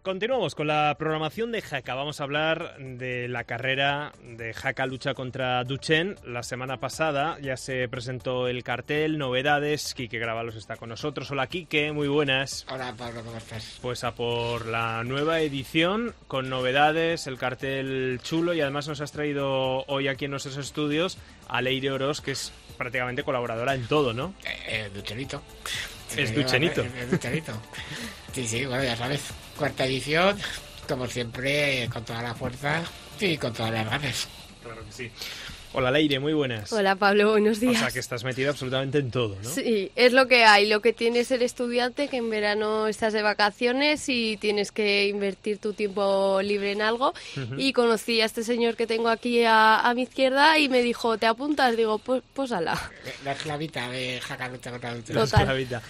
Continuamos con la programación de Jaca. Vamos a hablar de la carrera de Jaca Lucha contra Duchenne. La semana pasada ya se presentó el cartel, novedades. Quique Gravalos está con nosotros. Hola, Quique, muy buenas. Hola, Pablo, ¿cómo estás? Pues a por la nueva edición con novedades, el cartel chulo, y además nos has traído hoy aquí en nuestros estudios a Leire Oroz, que es prácticamente colaboradora en todo, ¿no? Duchenito. Es Duchenito. Es Duchenito. Sí, bueno, ya sabes. Cuarta edición, como siempre, con toda la fuerza y con todas las ganas. Claro que sí. Hola, Leire, muy buenas. Hola, Pablo, buenos días. O sea, que estás metida absolutamente en todo, ¿no? Sí, es lo que hay. Lo que tiene ser estudiante, que en verano estás de vacaciones y tienes que invertir tu tiempo libre en algo. Y conocí a este señor que tengo aquí a mi izquierda y me dijo, ¿te apuntas? Digo, pues ala. La esclavita de Jaca Lucha contra Duchenne. La esclavita.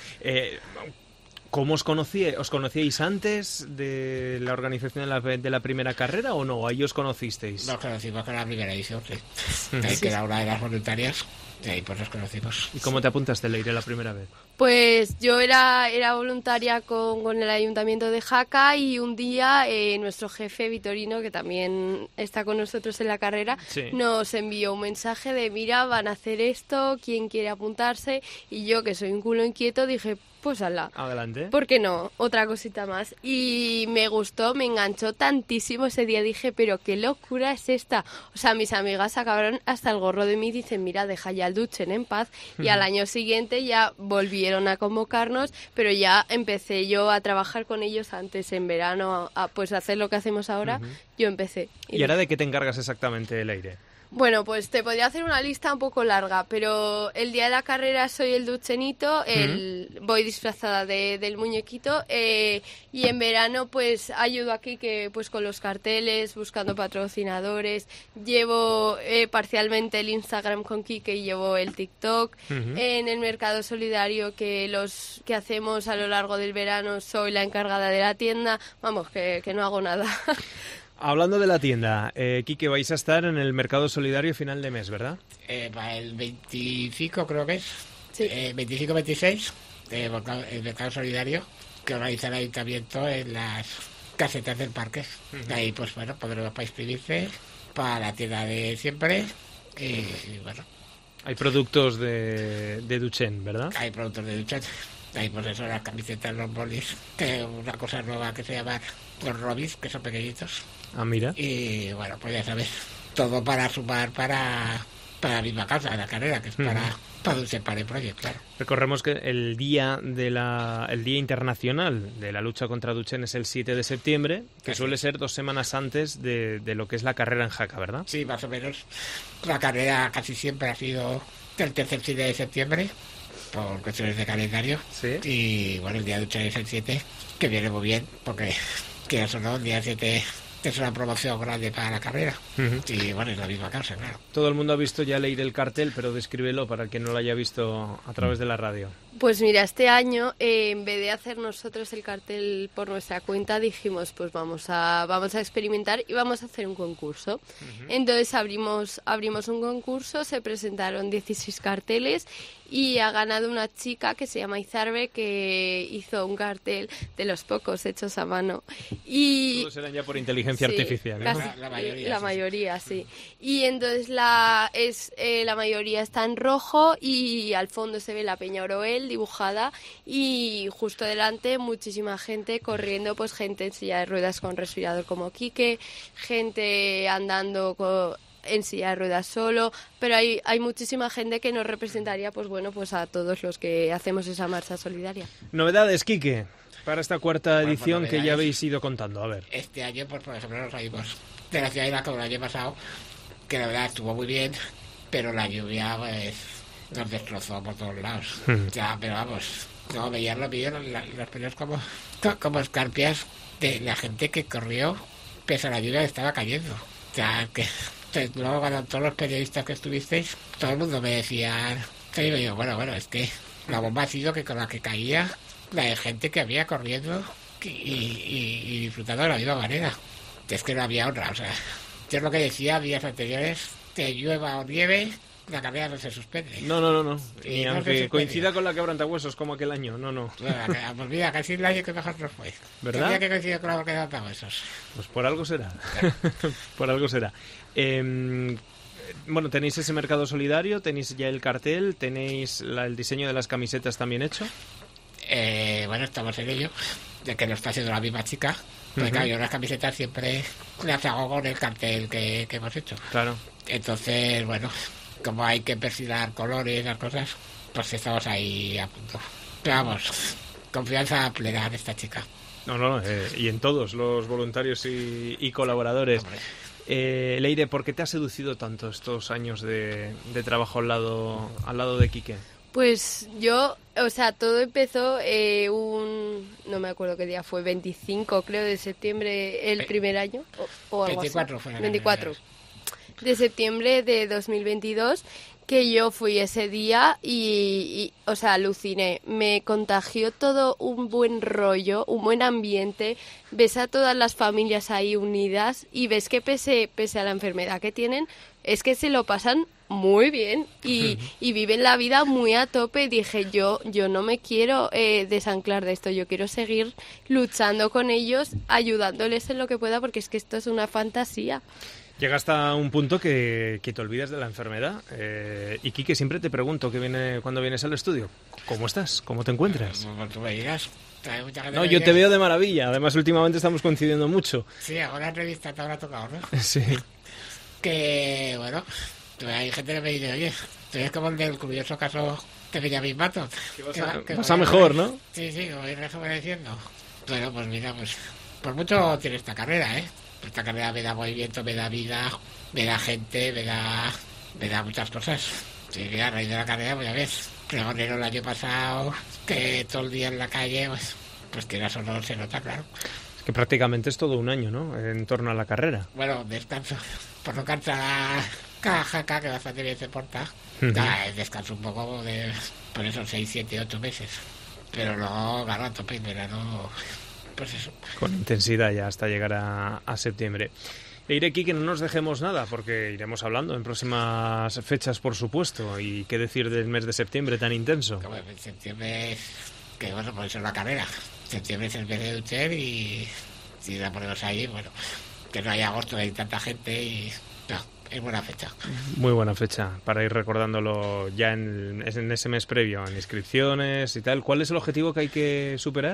¿Cómo os conocí? ¿Os conocíais antes de la organización de la primera carrera o no? ¿Ahí os conocisteis? Nos conocimos con la primera edición, sí. Ahí que era una de las voluntarias y ahí pues nos conocimos. ¿Y cómo te apuntaste, Leire, la primera vez? Pues yo era voluntaria con el Ayuntamiento de Jaca y un día nuestro jefe Vitorino, que también está con nosotros en la carrera, sí, nos envió un mensaje de mira, van a hacer esto, ¿quién quiere apuntarse? Y yo, que soy un culo inquieto, dije, pues ala. Adelante. ¿Por qué no? Otra cosita más. Y me gustó, me enganchó tantísimo ese día. Dije, pero qué locura es esta. O sea, mis amigas acabaron hasta el gorro de mí y dicen, mira, deja ya el Duchenne en paz. Y al año siguiente ya volvieron a convocarnos, pero ya empecé yo a trabajar con ellos antes en verano, pues hacer lo que hacemos ahora. Yo empecé. ¿Y ahora de qué te encargas exactamente, Leire? Bueno, pues te podría hacer una lista un poco larga, pero el día de la carrera soy el Duchenito, voy disfrazada del muñequito, y en verano pues ayudo aquí que pues con los carteles, buscando patrocinadores, llevo parcialmente el Instagram con Quique y llevo el TikTok. En el mercado solidario que hacemos a lo largo del verano soy la encargada de la tienda, vamos, que no hago nada. Hablando de la tienda, Quique, vais a estar en el Mercado Solidario final de mes, ¿verdad? Para el 25 creo que es, Sí. 25-26, el Mercado Solidario, que organiza el Ayuntamiento en las casetas del parque. Ahí pues bueno, podremos para inscribirse para la tienda de siempre y bueno. Hay productos de Duchenne, ¿verdad? Hay productos de Duchenne. Ahí pues eso, las camisetas, los bolis, que una cosa nueva que se llama los robis, que son pequeñitos. Ah, mira. Y bueno, pues ya sabes, todo para sumar para la misma causa, la carrera, que es para Duchenne Parent Project, claro. Recordemos que el día internacional de la lucha contra Duchenne es el 7 de septiembre, que suele ser 2 semanas antes de lo que es la carrera en Jaca, ¿verdad? Sí, más o menos. La carrera casi siempre ha sido el tercer 7 de septiembre, por cuestiones de calendario. Sí. Y bueno, el día de Duchenne es el 7, que viene muy bien, porque que eso no, el día 7 es una promoción grande para la carrera. Y bueno, es la misma causa, claro. Todo el mundo ha visto ya leer el cartel, pero descríbelo para quien no lo haya visto a través de la radio. Pues mira, este año, en vez de hacer nosotros el cartel por nuestra cuenta, dijimos, pues vamos a experimentar y vamos a hacer un concurso. Entonces abrimos un concurso, se presentaron 16 carteles y ha ganado una chica que se llama Izarbe, que hizo un cartel de los pocos hechos a mano. Y todos eran ya por inteligencia artificial, ¿no? Casi, la mayoría, sí. Y entonces la mayoría está en rojo y al fondo se ve la Peña Oroel dibujada y justo delante muchísima gente corriendo, pues gente en silla de ruedas con respirador como Quique, gente andando en silla de ruedas solo, pero hay muchísima gente que nos representaría, pues bueno, pues a todos los que hacemos esa marcha solidaria. Novedades, Quique, para esta cuarta edición pues que ya habéis ido contando, a ver. Este año, pues por ejemplo, nos salimos de la ciudad de como el año pasado, que la verdad estuvo muy bien, pero la lluvia pues nos destrozó por todos lados. Ya, pero vamos, no veías los vídeos, los pelos como escarpias de la gente que corrió pese a la lluvia que estaba cayendo. O sea, que luego cuando todos los periodistas que estuvisteis, todo el mundo me decía, y yo digo, bueno, es que la bomba ha sido que con la que caía, la de gente que había corriendo y disfrutando de la misma manera. Es que no había otra, o sea, yo es lo que decía días anteriores, que llueva o nieve, la carrera no se suspende. No. Y Ni no se aunque suspendía. coincida con la quebrantahuesos como aquel año, no. Pues mira, casi el año que mejor nos fue. ¿Verdad? El día que coincidió con la quebrantahuesos. Pues por algo será. Por algo será. Bueno, tenéis ese mercado solidario, tenéis ya el cartel, tenéis el diseño de las camisetas también hecho. Bueno, estamos en ello, de que lo está haciendo la misma chica. Pues claro, yo las camisetas siempre las hago con el cartel que hemos hecho. Claro. Entonces, bueno, como hay que perfilar colores, las cosas, pues estamos ahí a punto. Pero vamos, confianza plena en esta chica. No, y en todos los voluntarios y colaboradores. Leire, ¿por qué te ha seducido tanto estos años de trabajo al lado de Quique? Pues yo, o sea, todo empezó no me acuerdo qué día fue, 25 creo de septiembre el primer año o algo 24 así. fue el 24 de septiembre de 2022, que yo fui ese día y, o sea, aluciné. Me contagió todo un buen rollo, un buen ambiente. Ves a todas las familias ahí unidas y ves que pese a la enfermedad que tienen, es que se lo pasan muy bien y viven la vida muy a tope. Dije, yo no me quiero desanclar de esto, yo quiero seguir luchando con ellos, ayudándoles en lo que pueda, porque es que esto es una fantasía. Llega hasta un punto que te olvidas de la enfermedad. Y Quique, siempre te pregunto cuando vienes al estudio, ¿cómo estás? ¿Cómo te encuentras? Como tú me digas. Hay mucha gente No, que yo me te dice- veo de maravilla. Además, últimamente estamos coincidiendo mucho. Sí, ahora entrevista te habrá tocado, ¿no? Sí. Que, bueno, hay gente que me dice, oye, tú eres como el del curioso caso de Benjamín Button. Vas a mejor, ¿no? Sí, voy rejuveneciendo. Bueno, pues mira, pues por mucho tiene esta carrera, ¿eh? Esta carrera me da movimiento, me da vida, me da gente, me da muchas cosas. Sí, mira, a raíz de la carrera, pues ya ves, pregonero el año pasado, que todo el día en la calle, pues que eso no se nota, claro. Es que prácticamente es todo un año, ¿no? En torno a la carrera. Bueno, descanso. Por no cansar cada jaca, que bastante bien se porta. Descanso un poco por esos 6, 7, 8 meses. Pero luego, claro, a tope en verano, pues eso. Con intensidad ya hasta llegar a septiembre. Leire, aquí que no nos dejemos nada, porque iremos hablando en próximas fechas, por supuesto. Y qué decir del mes de septiembre tan intenso. Como en septiembre, que bueno, por eso es la carrera. Septiembre es el mes de Ducher y si la ponemos ahí, bueno, que no hay agosto, hay tanta gente y no, es buena fecha. Muy buena fecha para ir recordándolo ya en ese mes previo, en inscripciones y tal. ¿Cuál es el objetivo que hay que superar?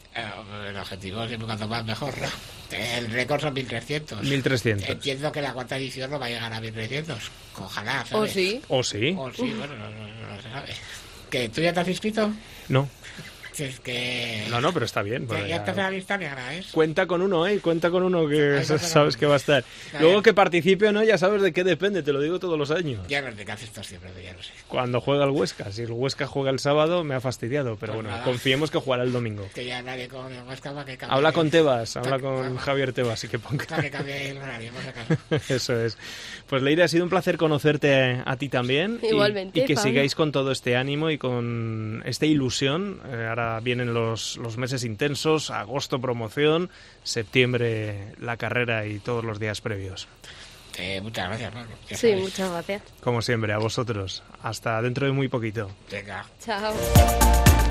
El objetivo siempre cuanto más mejor, ¿no? El récord son 1.300. 1.300. Entiendo que la cuarta edición no va a llegar a 1.300. Ojalá, ¿sabes? ¿O sí? ¿O sí? O sí, bueno, no se sabe. ¿Que tú ya te has inscrito? No. Si es que... No, pero está bien. Ya estás en la lista negra, ¿eh? Cuenta con uno, Cuenta con uno que sabes que va a estar. Está Luego bien. que participe o no, ya sabes de qué depende, te lo digo todos los años. Ya no es de que haces esto siempre, ya lo sé. Cuando juega el Huesca, si el Huesca juega el sábado, me ha fastidiado, pero Pues bueno, nada. confiemos que jugará el domingo. Que ya nadie con el Huesca para que cambie. Habla con Tebas, habla con Vamos. Javier Tebas y que Para ponga. que cambie el horario, por si acaso. Eso es. Pues Leire, ha sido un placer conocerte a ti también. Igualmente, Y que Pablo. sigáis con todo este ánimo y con esta ilusión. Ahora vienen los meses intensos, agosto promoción, septiembre la carrera y todos los días previos. Muchas gracias, Pablo. Ya Sí, sabes. muchas gracias. Como siempre, a vosotros. Hasta dentro de muy poquito. Venga. Chao.